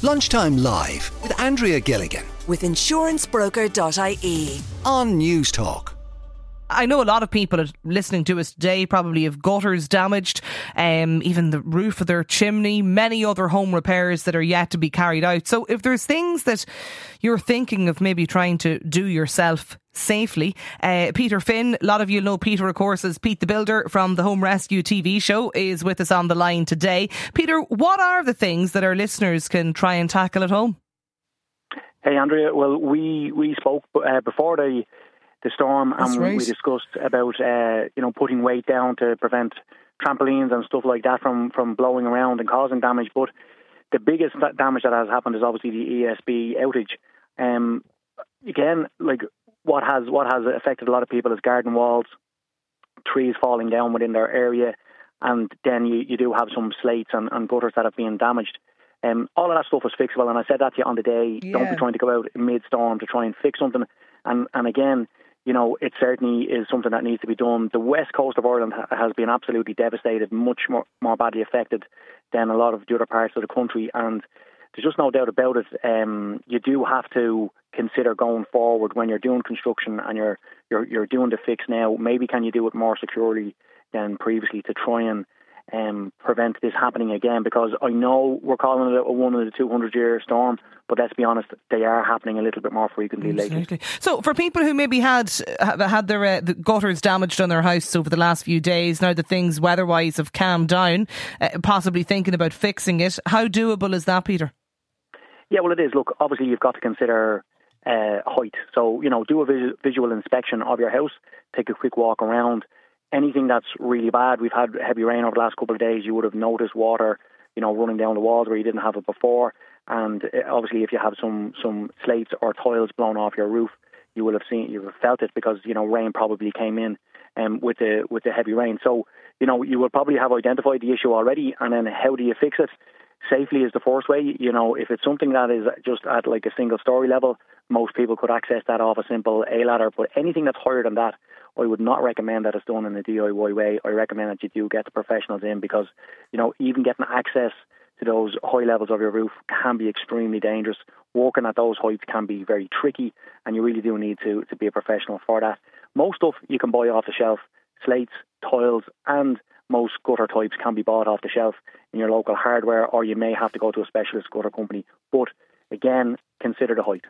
Lunchtime Live with Andrea Gilligan with insurancebroker.ie on News Talk. I know a lot of people listening to us today probably have gutters damaged, even the roof of their chimney, many other home repairs that are yet to be carried out. So if there's things that you're thinking of maybe trying to do yourself safely, Peter Finn, a lot of you know Peter of course as Pete the Builder from the Home Rescue TV show, is with us on the line today. Peter, what are the things that our listeners can try and tackle at home? Hey Andrea, well we spoke before the storm, and we discussed about putting weight down to prevent trampolines and stuff like that from blowing around and causing damage. But the biggest damage that has happened is obviously the ESB outage. Again, like what has affected a lot of people is garden walls, trees falling down within their area, and then you do have some slates and gutters that have been damaged. All of that stuff is fixable, and I said that to you on the day. Yeah. Don't be trying to go out mid-storm to try and fix something. And again, it certainly is something that needs to be done. The west coast of Ireland has been absolutely devastated, much more badly affected than a lot of the other parts of the country. And there's just no doubt about it. You do have to consider going forward when you're doing construction and you're doing the fix now. Maybe can you do it more securely than previously to try and prevent this happening again, because I know we're calling it a 1 in a 200-year storm, but let's be honest, they are happening a little bit more frequently lately. So for people who maybe had their the gutters damaged on their house over the last few days, now that things weather-wise have calmed down, possibly thinking about fixing it, how doable is that, Peter? Yeah, well it is. Look, obviously you've got to consider height. So, do a visual inspection of your house, take a quick walk around. Anything that's really bad, we've had heavy rain over the last couple of days, you would have noticed water, running down the walls where you didn't have it before. And obviously if you have some slates or tiles blown off your roof, you will have felt it because, rain probably came in with the heavy rain. So, you will probably have identified the issue already, and then how do you fix it? Safely is the first way. If it's something that is just at like a single story level, most people could access that off a simple A-ladder. But anything that's higher than that, I would not recommend that it's done in a DIY way. I recommend that you do get the professionals in, because, even getting access to those high levels of your roof can be extremely dangerous. Working at those heights can be very tricky, and you really do need to be a professional for that. Most stuff you can buy off the shelf. Slates, tiles, and most gutter types can be bought off the shelf in your local hardware, or you may have to go to a specialist gutter company. But again, consider the height.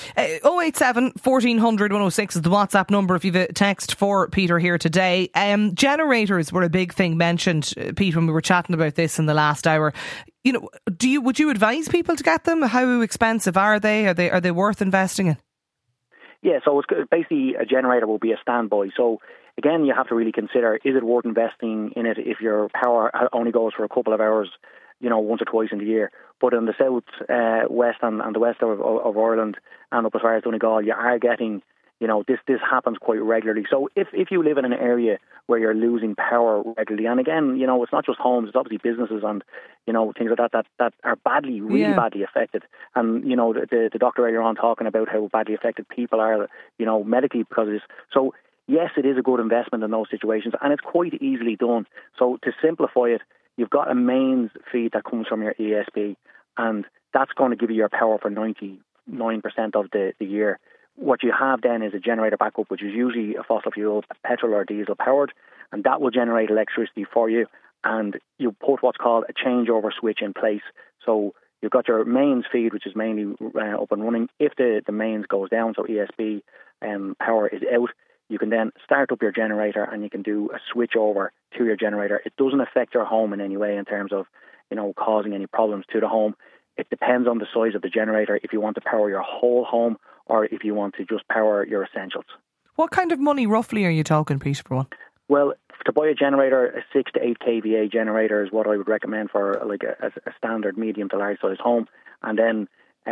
087 1400 106 is the WhatsApp number if you've a text for Peter here today. Generators were a big thing mentioned, Peter, when we were chatting about this in the last hour. Would you advise people to get them? How expensive are they? Are they worth investing in? Yeah, so it's basically a generator will be a standby. So again, you have to really consider, is it worth investing in it if your power only goes for a couple of hours, once or twice in the year? But in the south, west and the west of Ireland and up as far as Donegal, you are getting, this happens quite regularly. So if you live in an area where you're losing power regularly, and again, it's not just homes, it's obviously businesses and, things like that are badly, really badly affected. And, the doctor earlier on talking about how badly affected people are, medically because of this. So yes, it is a good investment in those situations, and it's quite easily done. So to simplify it, you've got a mains feed that comes from your ESB, and that's going to give you your power for 99% of the year. What you have then is a generator backup, which is usually a fossil fuel, petrol or diesel powered, and that will generate electricity for you. And you put what's called a changeover switch in place. So you've got your mains feed, which is mainly up and running. If the mains goes down, so ESB power is out, you can then start up your generator and you can do a switch over to your generator. It doesn't affect your home in any way in terms of, causing any problems to the home. It depends on the size of the generator, if you want to power your whole home or if you want to just power your essentials. What kind of money roughly are you talking, Peter, for one? Well, to buy a generator, a 6 to 8 kVA generator is what I would recommend for a standard medium to large size home. And then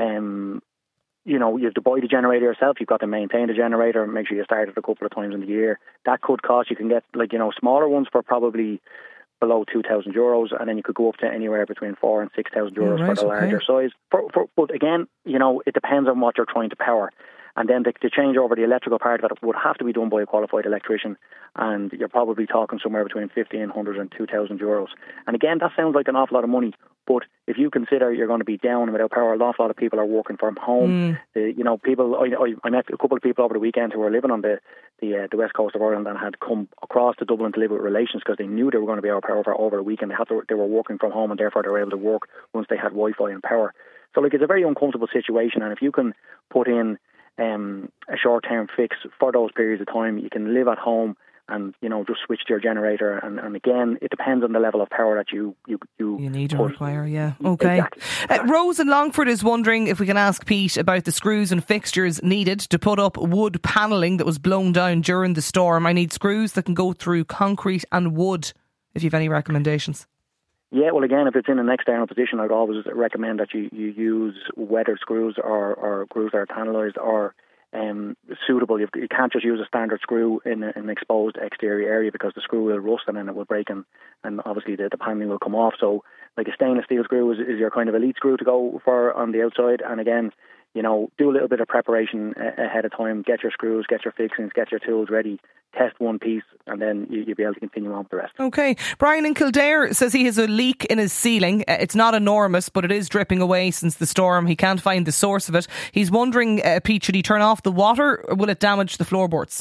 you have to buy the generator yourself. You've got to maintain the generator and make sure you start it a couple of times in the year. That could cost, you can get smaller ones for probably below €2,000, and then you could go up to anywhere between €4,000 and €6,000 for the larger size. But again, it depends on what you're trying to power. And then to change over the electrical part of it would have to be done by a qualified electrician, and you're probably talking somewhere between 1,500 and 2,000 euros. And again, that sounds like an awful lot of money, but if you consider you're going to be down and without power, an awful lot of people are working from home. People. I met a couple of people over the weekend who were living on the west coast of Ireland and had come across to Dublin to live with relations because they knew they were going to be out of power over the weekend. They were working from home, and therefore they were able to work once they had Wi-Fi and power. So it's a very uncomfortable situation, and if you can put in a short-term fix for those periods of time, you can live at home and just switch to your generator. And again, it depends on the level of power that you need or require. Yeah, okay. Exactly. Rose in Longford is wondering if we can ask Pete about the screws and fixtures needed to put up wood panelling that was blown down during the storm. I need screws that can go through concrete and wood. If you have any recommendations. Yeah, well, again, if it's in an external position, I'd always recommend that you use weathered screws or screws that are panelised or suitable. You can't just use a standard screw in an exposed exterior area because the screw will rust and then it will break and obviously the paneling will come off. So like a stainless steel screw is your kind of elite screw to go for on the outside. And again, do a little bit of preparation ahead of time. Get your screws, get your fixings, get your tools ready. Test one piece and then you'll be able to continue on with the rest. Okay. Brian in Kildare says he has a leak in his ceiling. It's not enormous, but it is dripping away since the storm. He can't find the source of it. He's wondering, Pete, should he turn off the water or will it damage the floorboards?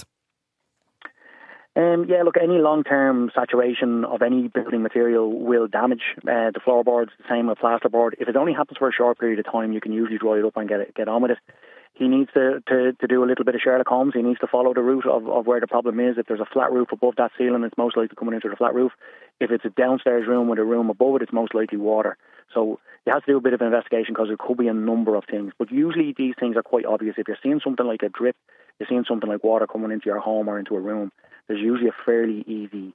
Yeah, look, any long-term saturation of any building material will damage the floorboards. The same with plasterboard. If it only happens for a short period of time, you can usually dry it up and get on with it. He needs to do a little bit of Sherlock Holmes. He needs to follow the route of where the problem is. If there's a flat roof above that ceiling, it's most likely coming into the flat roof. If it's a downstairs room with a room above it, it's most likely water. So you have to do a bit of an investigation because it could be a number of things. But usually these things are quite obvious. If you're seeing something like a drip, you're seeing something like water coming into your home or into a room, there's usually a fairly easy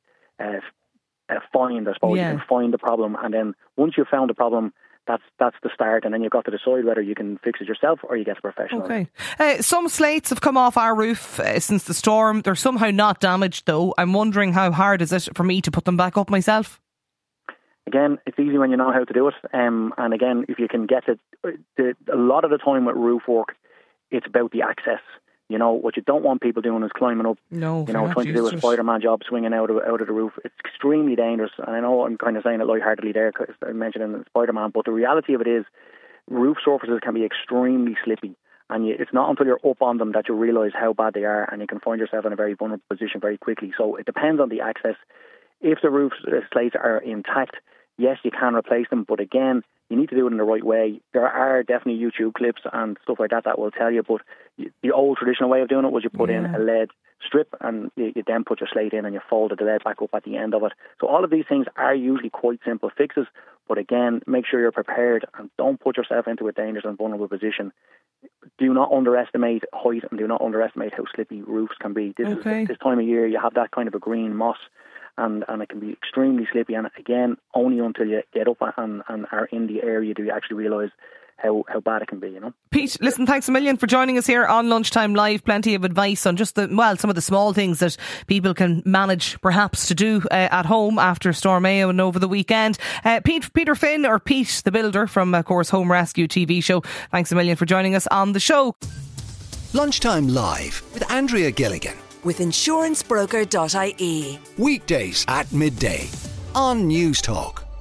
find, I suppose. Yeah. You can find the problem, and then once you've found the problem, that's the start, and then you've got to decide whether you can fix it yourself or you get a professional. Okay. Some slates have come off our roof since the storm. They're somehow not damaged though. I'm wondering how hard is it for me to put them back up myself? Again, it's easy when you know how to do it. And again, if you can get it, a lot of the time with roof work, it's about the access. What you don't want people doing is climbing up, trying to do a Spider-Man job, swinging out of the roof. It's extremely dangerous. And I know I'm kind of saying it lightheartedly there because I mentioned in Spider-Man, but the reality of it is roof surfaces can be extremely slippy. And it's not until you're up on them that you realise how bad they are, and you can find yourself in a very vulnerable position very quickly. So it depends on the access. If the roof slates are intact, yes, you can replace them. But again, you need to do it in the right way. There are definitely YouTube clips and stuff like that will tell you, but the old traditional way of doing it was you put in a lead strip and you then put your slate in and you folded the lead back up at the end of it. So all of these things are usually quite simple fixes, but again, make sure you're prepared and don't put yourself into a dangerous and vulnerable position. Do not underestimate height and do not underestimate how slippy roofs can be. This time of year, you have that kind of a green moss and it can be extremely slippy. And again, only until you get up and are in the area do you actually realise how bad it can be, Pete, listen, thanks a million for joining us here on Lunchtime Live. Plenty of advice on just some of the small things that people can manage perhaps to do at home after Storm Éowyn and over the weekend. Peter Finn, or Pete the Builder from, of course, Home Rescue TV show. Thanks a million for joining us on the show. Lunchtime Live with Andrea Gilligan. With insurancebroker.ie. Weekdays at midday on News Talk.